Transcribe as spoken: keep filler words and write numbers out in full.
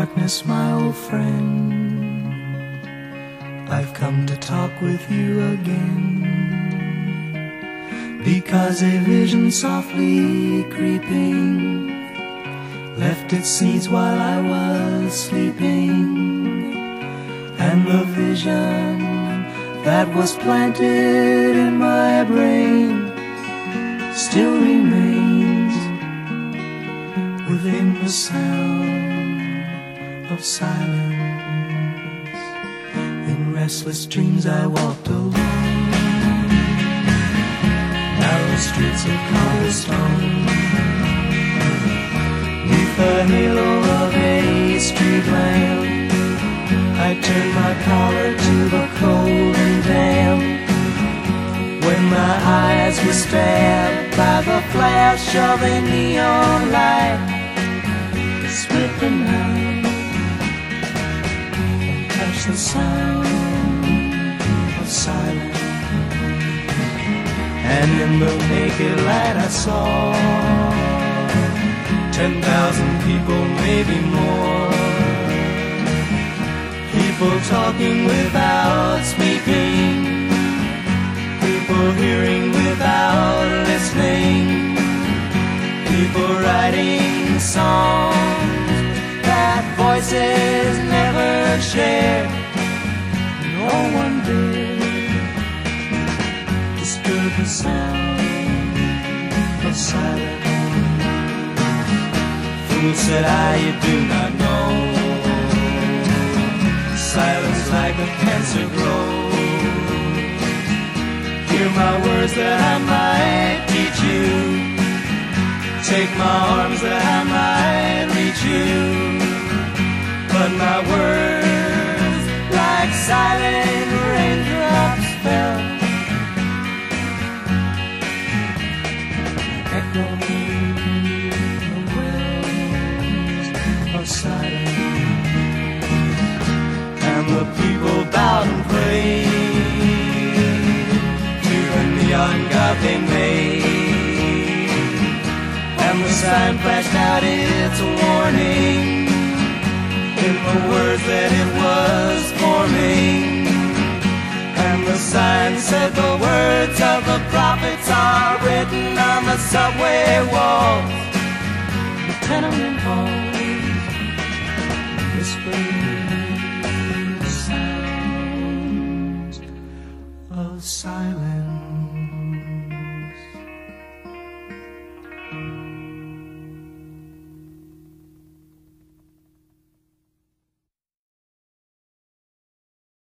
darkness, my old friend, I've come to talk with you again, because a vision softly creeping left its seeds while I was sleeping, and the vision that was planted in my brain still remains within the sound of silence. In restless dreams I walked alone, narrow streets of cobblestone, neath the halo of a street lamp. I turned my collar to the cold and damp, when my eyes were stabbed by the flash of a neon light. Split the night and touch the sound of silence, and in the naked light I saw ten thousand people, maybe more, people talking without speaking, people hearing without listening, people writing songs that voices never share. No one dared disturb the sound of silence. Fool, said I, you do not know, silence like a cancer grows. Hear my words that I might teach you, take my arms that I might reach you, but my words like silent raindrops fell, echoing the wells of silence. And the people bowed and prayed to the neon god they made, and the sign flashed out its warning in the words that it was forming. And the sign said the words of the prophets are written on the subway wall.